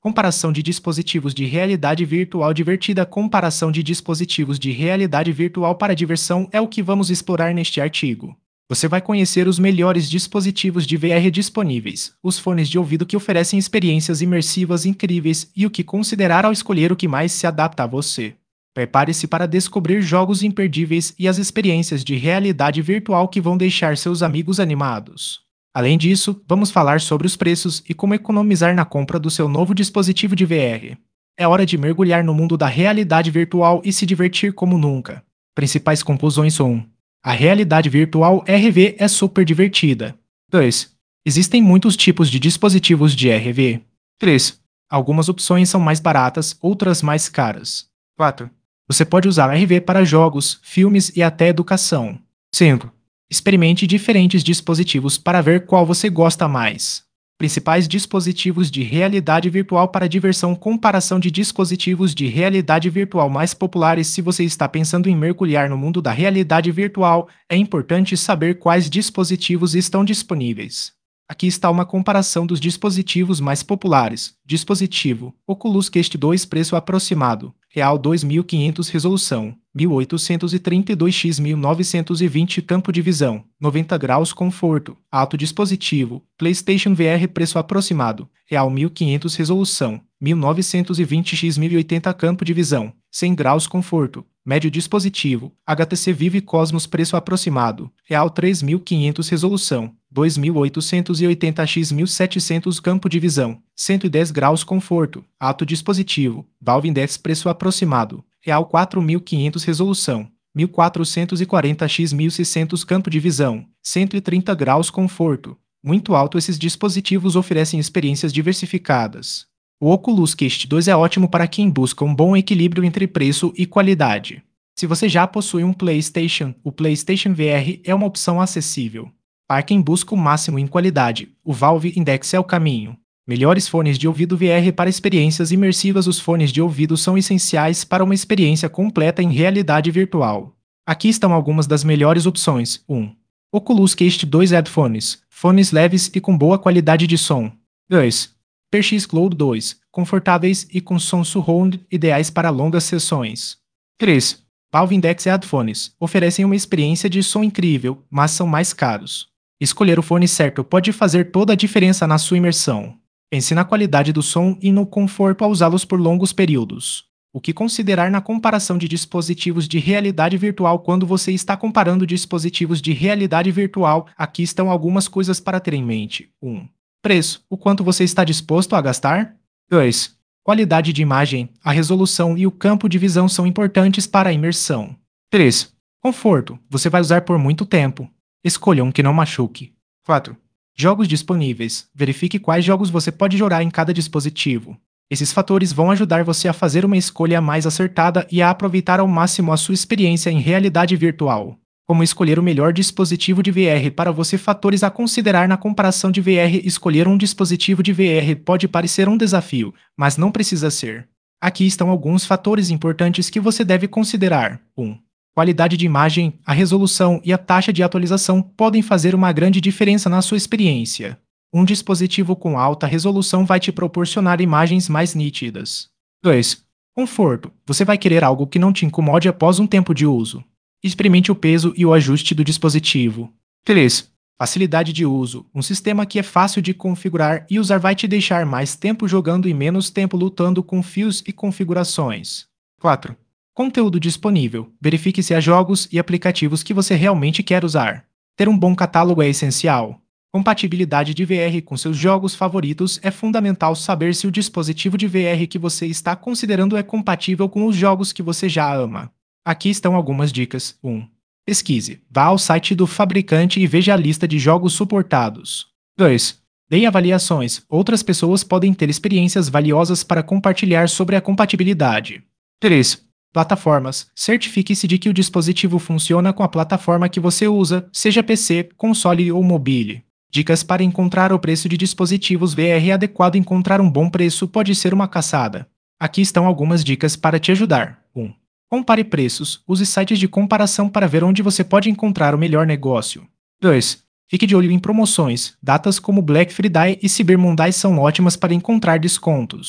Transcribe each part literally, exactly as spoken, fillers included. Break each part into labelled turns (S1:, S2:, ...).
S1: Comparação de dispositivos de realidade virtual divertida. Comparação de dispositivos de realidade virtual para diversão é o que vamos explorar neste artigo. Você vai conhecer os melhores dispositivos de V R disponíveis, os fones de ouvido que oferecem experiências imersivas incríveis e o que considerar ao escolher o que mais se adapta a você. Prepare-se para descobrir jogos imperdíveis e as experiências de realidade virtual que vão deixar seus amigos animados. Além disso, vamos falar sobre os preços e como economizar na compra do seu novo dispositivo de V R. É hora de mergulhar no mundo da realidade virtual e se divertir como nunca. Principais conclusões um. A realidade virtual R V é super divertida. dois. Existem muitos tipos de dispositivos de R V. três. Algumas opções são mais baratas, outras mais caras. quatro. Você pode usar R V para jogos, filmes e até educação. cinco. Experimente diferentes dispositivos para ver qual você gosta mais. Principais dispositivos de realidade virtual para diversão. Comparação de dispositivos de realidade virtual mais populares. Se você está pensando em mergulhar no mundo da realidade virtual, é importante saber quais dispositivos estão disponíveis. Aqui está uma comparação dos dispositivos mais populares. Dispositivo: Oculus Quest dois, preço aproximado, real dois mil e quinhentos, resolução mil oitocentos e trinta e dois por mil novecentos e vinte, campo de visão noventa graus, conforto alto. Dispositivo: PlayStation V R, preço aproximado, real mil e quinhentos, resolução mil novecentos e vinte por mil e oitenta, campo de visão cem graus, conforto médio. Dispositivo: H T C Vive Cosmos, preço aproximado, real três mil e quinhentos, resolução dois mil oitocentos e oitenta por mil e setecentos, campo de visão cento e dez graus, conforto alto. Dispositivo: Valve Index, preço aproximado, real quatro mil e quinhentos, resolução mil quatrocentos e quarenta por mil e seiscentos, campo de visão cento e trinta graus, conforto muito alto. Esses dispositivos oferecem experiências diversificadas. O Oculus Quest dois é ótimo para quem busca um bom equilíbrio entre preço e qualidade. Se você já possui um PlayStation, o PlayStation V R é uma opção acessível. Para quem busca o máximo em qualidade, o Valve Index é o caminho. Melhores fones de ouvido V R para experiências imersivas. Os fones de ouvido são essenciais para uma experiência completa em realidade virtual. Aqui estão algumas das melhores opções. um. Oculus Quest dois Headphones, fones leves e com boa qualidade de som. dois. P X Cloud dois, confortáveis e com som surround, ideais para longas sessões. três. Valve Index Headphones, oferecem uma experiência de som incrível, mas são mais caros. Escolher o fone certo pode fazer toda a diferença na sua imersão. Pense na qualidade do som e no conforto ao usá-los por longos períodos. O que considerar na comparação de dispositivos de realidade virtual. Quando você está comparando dispositivos de realidade virtual, aqui estão algumas coisas para ter em mente. um. Preço: o quanto você está disposto a gastar? dois. Qualidade de imagem: a resolução e o campo de visão são importantes para a imersão. três. Conforto: você vai usar por muito tempo. Escolha um que não machuque. quatro. Jogos disponíveis: verifique quais jogos você pode jogar em cada dispositivo. Esses fatores vão ajudar você a fazer uma escolha mais acertada e a aproveitar ao máximo a sua experiência em realidade virtual. Como escolher o melhor dispositivo de V R para você? Fatores a considerar na comparação de V R. Escolher um dispositivo de V R pode parecer um desafio, mas não precisa ser. Aqui estão alguns fatores importantes que você deve considerar. um. Qualidade de imagem: a resolução e a taxa de atualização podem fazer uma grande diferença na sua experiência. Um dispositivo com alta resolução vai te proporcionar imagens mais nítidas. dois. Conforto: você vai querer algo que não te incomode após um tempo de uso. Experimente o peso e o ajuste do dispositivo. três. Facilidade de uso: um sistema que é fácil de configurar e usar vai te deixar mais tempo jogando e menos tempo lutando com fios e configurações. quatro. Conteúdo disponível: verifique se há jogos e aplicativos que você realmente quer usar. Ter um bom catálogo é essencial. Compatibilidade de V R com seus jogos favoritos: é fundamental saber se o dispositivo de V R que você está considerando é compatível com os jogos que você já ama. Aqui estão algumas dicas. um. Pesquise: vá ao site do fabricante e veja a lista de jogos suportados. dois. Dê avaliações: outras pessoas podem ter experiências valiosas para compartilhar sobre a compatibilidade. três. Plataformas: certifique-se de que o dispositivo funciona com a plataforma que você usa, seja P C, console ou mobile. Dicas para encontrar o preço de dispositivos V R adequado: encontrar um bom preço pode ser uma caçada. Aqui estão algumas dicas para te ajudar. um. Compare preços: use sites de comparação para ver onde você pode encontrar o melhor negócio. dois. Fique de olho em promoções: datas como Black Friday e Cyber Monday são ótimas para encontrar descontos.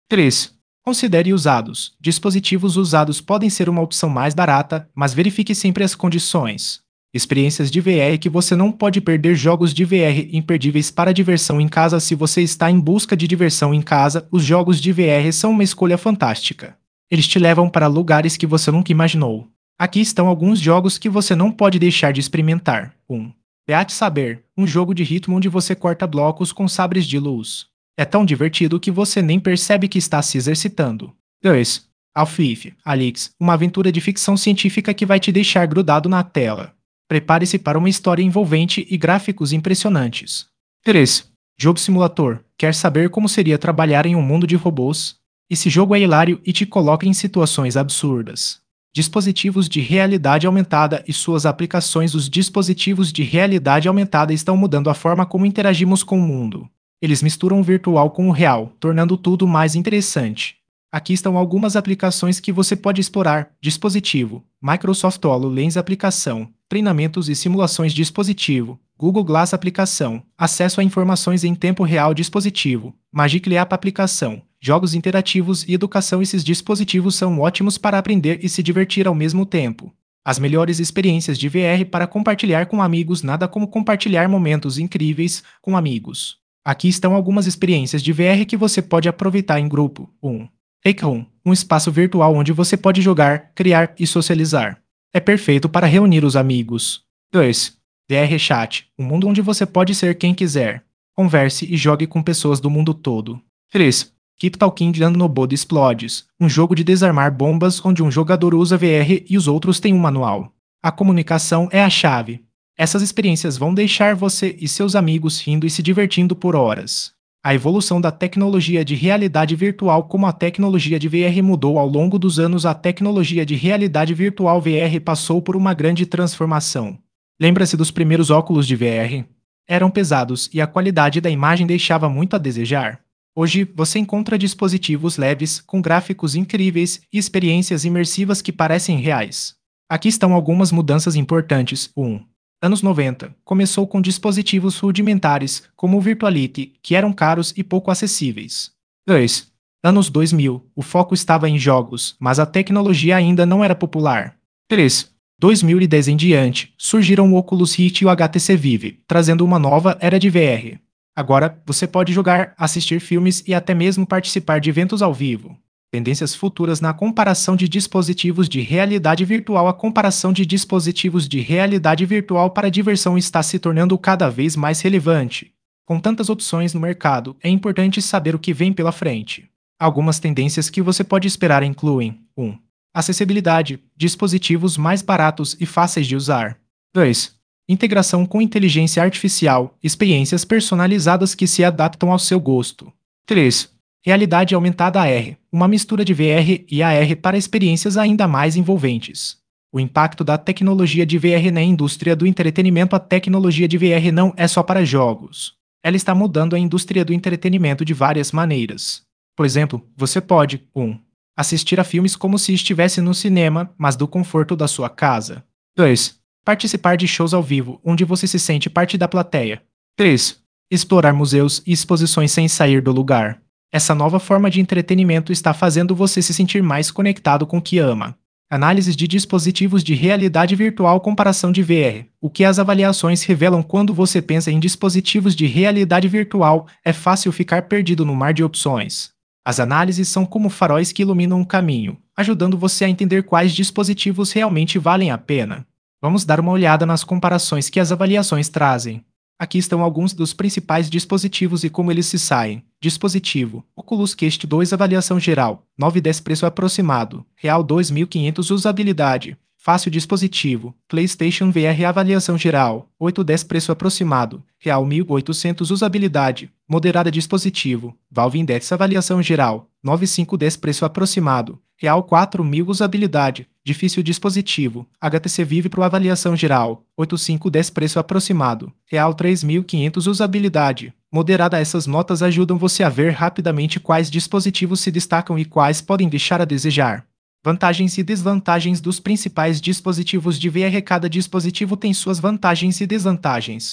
S1: três. Considere usados. Dispositivos usados podem ser uma opção mais barata, mas verifique sempre as condições. Experiências de V R que você não pode perder. Jogos de V R imperdíveis para diversão em casa. Se você está em busca de diversão em casa, os jogos de V R são uma escolha fantástica. Eles te levam para lugares que você nunca imaginou. Aqui estão alguns jogos que você não pode deixar de experimentar. um. Beat Saber, um jogo de ritmo onde você corta blocos com sabres de luz. É tão divertido que você nem percebe que está se exercitando. dois. Half-Life Alyx, uma aventura de ficção científica que vai te deixar grudado na tela. Prepare-se para uma história envolvente e gráficos impressionantes. três. Jogo Simulator. Quer saber como seria trabalhar em um mundo de robôs? Esse jogo é hilário e te coloca em situações absurdas. Dispositivos de realidade aumentada e suas aplicações. Os dispositivos de realidade aumentada estão mudando a forma como interagimos com o mundo. Eles misturam o virtual com o real, tornando tudo mais interessante. Aqui estão algumas aplicações que você pode explorar. Dispositivo, Microsoft HoloLens aplicação, treinamentos e simulações. Dispositivo, Google Glass aplicação, acesso a informações em tempo real. Dispositivo, Magic Leap aplicação, jogos interativos e educação. Esses dispositivos são ótimos para aprender e se divertir ao mesmo tempo. As melhores experiências de V R para compartilhar com amigos. Nada como compartilhar momentos incríveis com amigos. Aqui estão algumas experiências de V R que você pode aproveitar em grupo. um. Fake Room, um espaço virtual onde você pode jogar, criar e socializar. É perfeito para reunir os amigos. dois. V R Chat, um mundo onde você pode ser quem quiser. Converse e jogue com pessoas do mundo todo. três. Keep Talking Dando no Bodo Explodes, um jogo de desarmar bombas onde um jogador usa V R e os outros têm um manual. A comunicação é a chave. Essas experiências vão deixar você e seus amigos rindo e se divertindo por horas. A evolução da tecnologia de realidade virtual. Como a tecnologia de V R mudou ao longo dos anos, a tecnologia de realidade virtual V R passou por uma grande transformação. Lembra-se dos primeiros óculos de V R? Eram pesados e a qualidade da imagem deixava muito a desejar. Hoje, você encontra dispositivos leves, com gráficos incríveis e experiências imersivas que parecem reais. Aqui estão algumas mudanças importantes. um. Anos noventa, começou com dispositivos rudimentares, como o Virtuality, que eram caros e pouco acessíveis. dois. Anos dois mil, o foco estava em jogos, mas a tecnologia ainda não era popular. três. dois mil e dez em diante, surgiram o Oculus Rift e o H T C Vive, trazendo uma nova era de V R. Agora, você pode jogar, assistir filmes e até mesmo participar de eventos ao vivo. Tendências futuras na comparação de dispositivos de realidade virtual. A comparação de dispositivos de realidade virtual para diversão está se tornando cada vez mais relevante. Com tantas opções no mercado, é importante saber o que vem pela frente. Algumas tendências que você pode esperar incluem: um. Acessibilidade, dispositivos mais baratos e fáceis de usar. dois. Integração com inteligência artificial, experiências personalizadas que se adaptam ao seu gosto. três. Realidade aumentada A R, uma mistura de V R e A R para experiências ainda mais envolventes. O impacto da tecnologia de V R na indústria do entretenimento. A tecnologia de V R não é só para jogos. Ela está mudando a indústria do entretenimento de várias maneiras. Por exemplo, você pode: um. Assistir a filmes como se estivesse no cinema, mas do conforto da sua casa. dois. Participar de shows ao vivo, onde você se sente parte da plateia. três. Explorar museus e exposições sem sair do lugar. Essa nova forma de entretenimento está fazendo você se sentir mais conectado com o que ama. Análises de dispositivos de realidade virtual. Comparação de V R. O que as avaliações revelam quando você pensa em dispositivos de realidade virtual, é fácil ficar perdido no mar de opções. As análises são como faróis que iluminam o caminho, ajudando você a entender quais dispositivos realmente valem a pena. Vamos dar uma olhada nas comparações que as avaliações trazem. Aqui estão alguns dos principais dispositivos e como eles se saem. Dispositivo: Oculus Quest dois avaliação geral, nove e dez preço aproximado, real dois mil e quinhentos usabilidade. Fácil dispositivo: PlayStation V R avaliação geral, oito e dez preço aproximado, real mil e oitocentos usabilidade. Moderada dispositivo: Valve Index avaliação geral, nove e cinco dez preço aproximado, real quatro mil usabilidade. Difícil dispositivo: H T C Vive Pro avaliação geral, oito e cinco dez preço aproximado, real três mil e quinhentos usabilidade. Moderada. Essas notas ajudam você a ver rapidamente quais dispositivos se destacam e quais podem deixar a desejar. Vantagens e desvantagens dos principais dispositivos de V R. Cada dispositivo tem suas vantagens e desvantagens.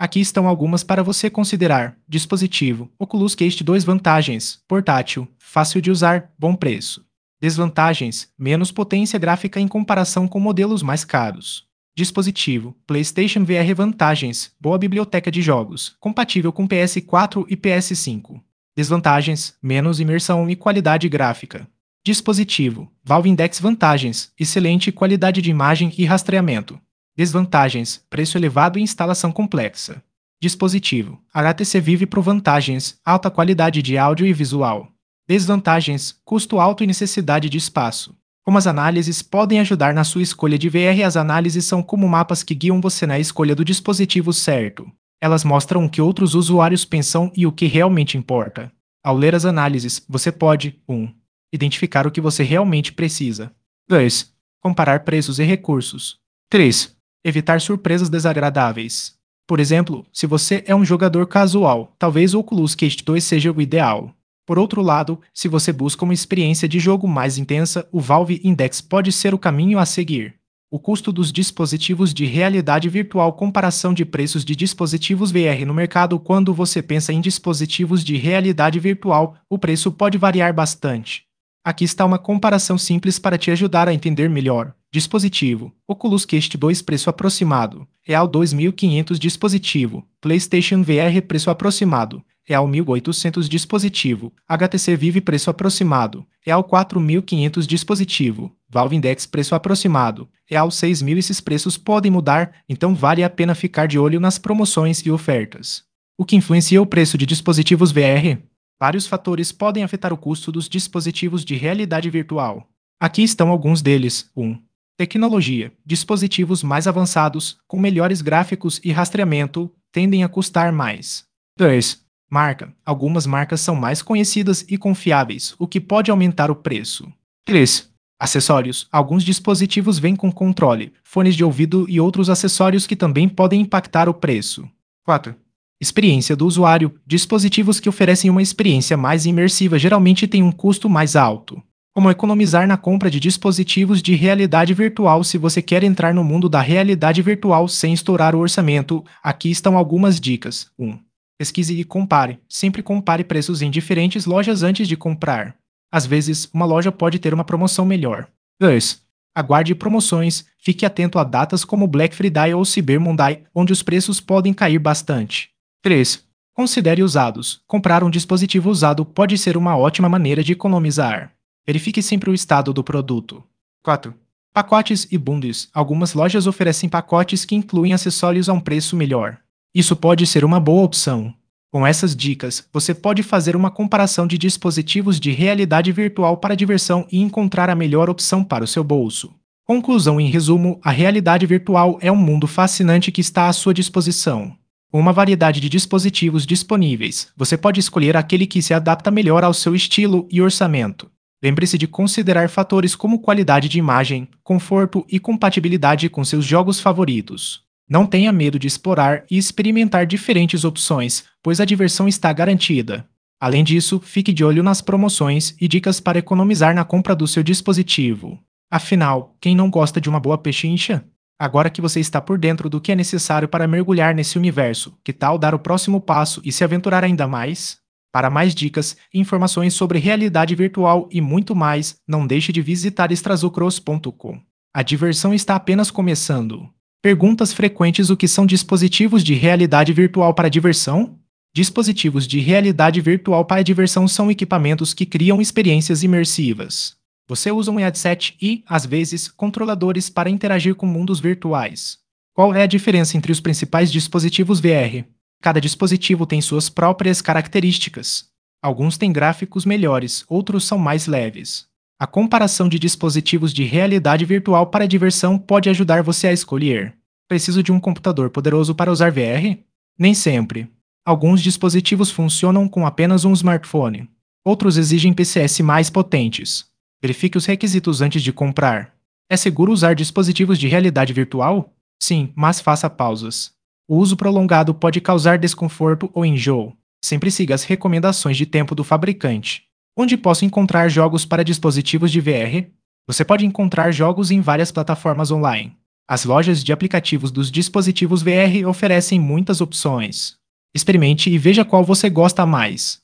S1: Aqui estão algumas para você considerar. Dispositivo: Oculus Quest dois. Vantagens: portátil, fácil de usar, bom preço. Desvantagens: menos potência gráfica em comparação com modelos mais caros. Dispositivo: PlayStation V R. Vantagens: boa biblioteca de jogos, compatível com P S quatro e P S cinco. Desvantagens: menos imersão e qualidade gráfica. Dispositivo: Valve Index. Vantagens: excelente qualidade de imagem e rastreamento. Desvantagens: preço elevado e instalação complexa. Dispositivo: H T C Vive Pro. Vantagens: alta qualidade de áudio e visual. Desvantagens: custo alto e necessidade de espaço. Como as análises podem ajudar na sua escolha de V R? As análises são como mapas que guiam você na escolha do dispositivo certo. Elas mostram o que outros usuários pensam e o que realmente importa. Ao ler as análises, você pode um Identificar o que você realmente precisa. dois Comparar preços e recursos. três Evitar surpresas desagradáveis. Por exemplo, se você é um jogador casual, talvez o Oculus Quest dois seja o ideal. Por outro lado, se você busca uma experiência de jogo mais intensa, o Valve Index pode ser o caminho a seguir. O custo dos dispositivos de realidade virtual. Comparação de preços de dispositivos V R no mercado. Quando você pensa em dispositivos de realidade virtual, o preço pode variar bastante. Aqui está uma comparação simples para te ajudar a entender melhor. Dispositivo: Oculus Quest dois. Preço aproximado: real dois mil e quinhentos. Dispositivo: PlayStation V R. Preço aproximado: real mil e oitocentos. Dispositivo: H T C Vive. Preço aproximado: real quatro mil e quinhentos. Dispositivo: Valve Index. Preço aproximado: real seis mil. Esses preços podem mudar, então vale a pena ficar de olho nas promoções e ofertas. O que influencia o preço de dispositivos V R? Vários fatores podem afetar o custo dos dispositivos de realidade virtual. Aqui estão alguns deles. um Tecnologia: dispositivos mais avançados, com melhores gráficos e rastreamento, tendem a custar mais. dois Marca: algumas marcas são mais conhecidas e confiáveis, o que pode aumentar o preço. três Acessórios: alguns dispositivos vêm com controle, fones de ouvido e outros acessórios que também podem impactar o preço. quatro Experiência do usuário: dispositivos que oferecem uma experiência mais imersiva geralmente têm um custo mais alto. Como economizar na compra de dispositivos de realidade virtual? Se você quer entrar no mundo da realidade virtual sem estourar o orçamento, aqui estão algumas dicas. um Pesquise e compare. Sempre compare preços em diferentes lojas antes de comprar. Às vezes, uma loja pode ter uma promoção melhor. dois Aguarde promoções. Fique atento a datas como Black Friday ou Cyber Monday, onde os preços podem cair bastante. três Considere usados. Comprar um dispositivo usado pode ser uma ótima maneira de economizar. Verifique sempre o estado do produto. quatro Pacotes e bundles. Algumas lojas oferecem pacotes que incluem acessórios a um preço melhor. Isso pode ser uma boa opção. Com essas dicas, você pode fazer uma comparação de dispositivos de realidade virtual para diversão e encontrar a melhor opção para o seu bolso. Conclusão: em resumo, a realidade virtual é um mundo fascinante que está à sua disposição. Com uma variedade de dispositivos disponíveis, você pode escolher aquele que se adapta melhor ao seu estilo e orçamento. Lembre-se de considerar fatores como qualidade de imagem, conforto e compatibilidade com seus jogos favoritos. Não tenha medo de explorar e experimentar diferentes opções, pois a diversão está garantida. Além disso, fique de olho nas promoções e dicas para economizar na compra do seu dispositivo. Afinal, quem não gosta de uma boa pechincha? Agora que você está por dentro do que é necessário para mergulhar nesse universo, que tal dar o próximo passo e se aventurar ainda mais? Para mais dicas, informações sobre realidade virtual e muito mais, não deixe de visitar extrazucros ponto com. A diversão está apenas começando. Perguntas frequentes: o que são dispositivos de realidade virtual para diversão? Dispositivos de realidade virtual para diversão são equipamentos que criam experiências imersivas. Você usa um headset e, às vezes, controladores para interagir com mundos virtuais. Qual é a diferença entre os principais dispositivos V R? Cada dispositivo tem suas próprias características. Alguns têm gráficos melhores, outros são mais leves. A comparação de dispositivos de realidade virtual para diversão pode ajudar você a escolher. Preciso de um computador poderoso para usar V R? Nem sempre. Alguns dispositivos funcionam com apenas um smartphone. Outros exigem P C S mais potentes. Verifique os requisitos antes de comprar. É seguro usar dispositivos de realidade virtual? Sim, mas faça pausas. O uso prolongado pode causar desconforto ou enjoo. Sempre siga as recomendações de tempo do fabricante. Onde posso encontrar jogos para dispositivos de V R? Você pode encontrar jogos em várias plataformas online. As lojas de aplicativos dos dispositivos V R oferecem muitas opções. Experimente e veja qual você gosta mais.